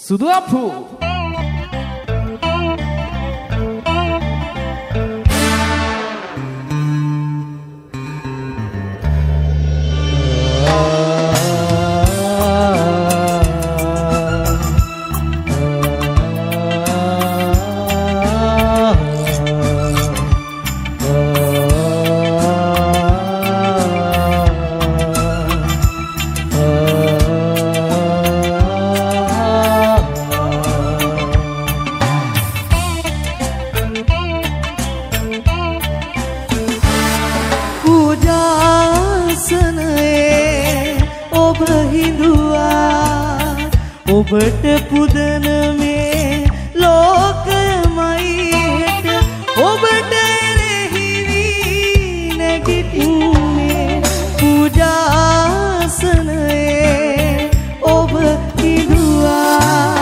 සුදු අප්පු ඔබට පුදන මේ ලෝකයමයි හෙට ඔබට එරෙහි වී නැගිටින්නේ පූජාසනයේ ඔබ හිඳුවා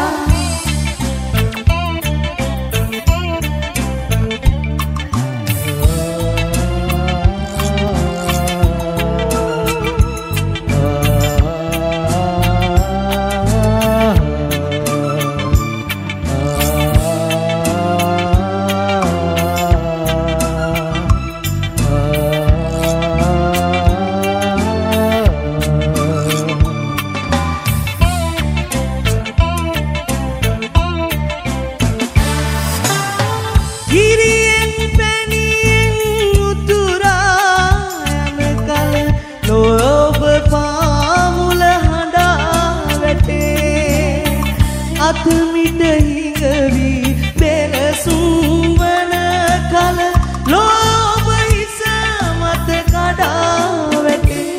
අතමිට හිඟවි බෙලසුම් වන කල ලෝභ හිස මත කඩා වැටේ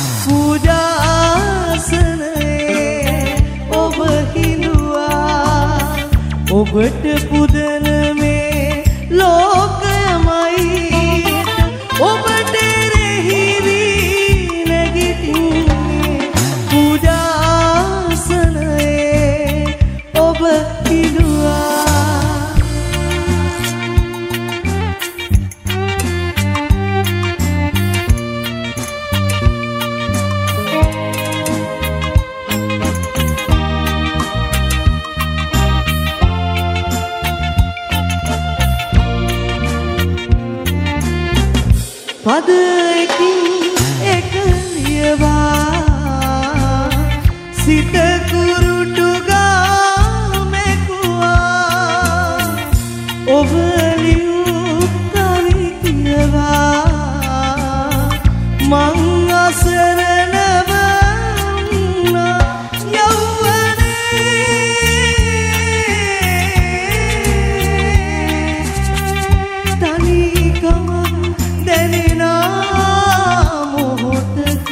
පූජාසනයේ ඔබ හිඳුවා ඔබට පුදන මේ ලෝකයමයි ඔබට එරෙහි වී නැගිටින්නේ පූජාසනයේ ඔබ හිඳුවා පදකින් එක ලියවා සිත කුරුටු ගාමෙකුවා ඔබ ලියූ කවි කියවා මං අසරණව වුණා යෞවනේ තනිකම දැනෙනා මොහොතක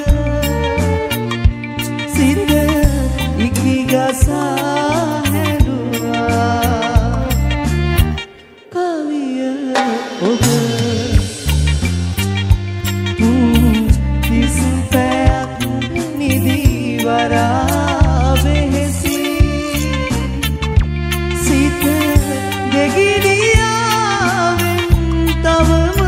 සිත ඉකිගසා හැඬුවා කවිය ඔබ කිසිපයක් නිදිවරා වෙහෙසි සිත දෙගිඩියාවෙන් තවම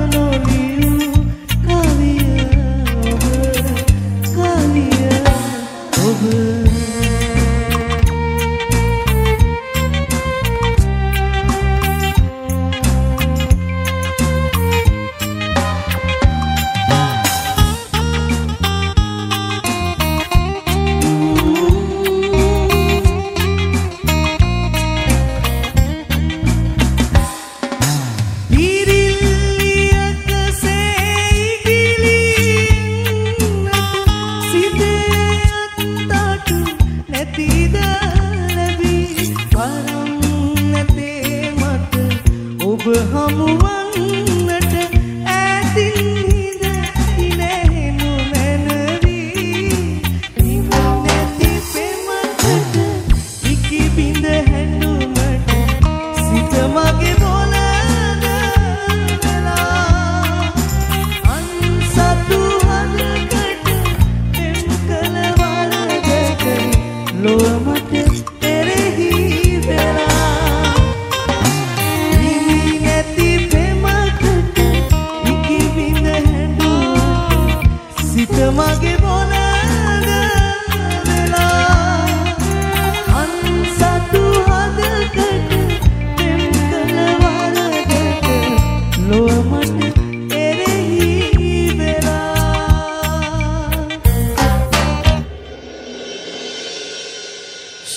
හමුවන්නට ඈතින් හිඳ ඉනෙහෙනු මැනවී නිව නැති පෙමකට ඉකි බිඳ හැඬුමට සිත මගේ බොලද වෙලා අන්සතු හදකට පෙම් කළ වරදකරි ලොව මට එරෙහි වෙලා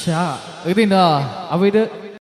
ශා ඉතින් අපිට